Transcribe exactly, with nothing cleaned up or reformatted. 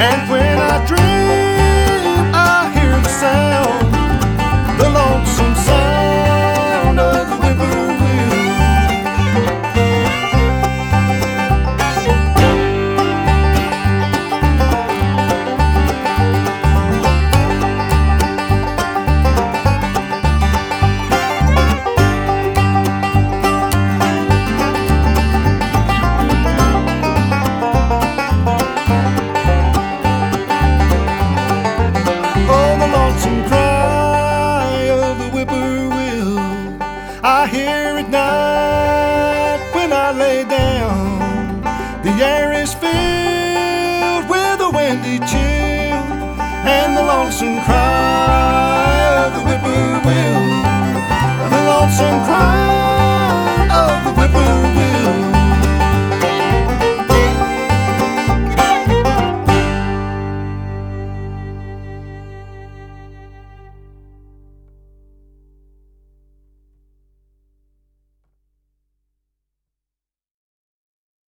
And when I dream, I hear the sound, the lonesome sound of the whippoorwill. I hear at night when I lay down. The air is filled with a windy chill, and the lonesome cry of the whippoorwill, the lonesome cry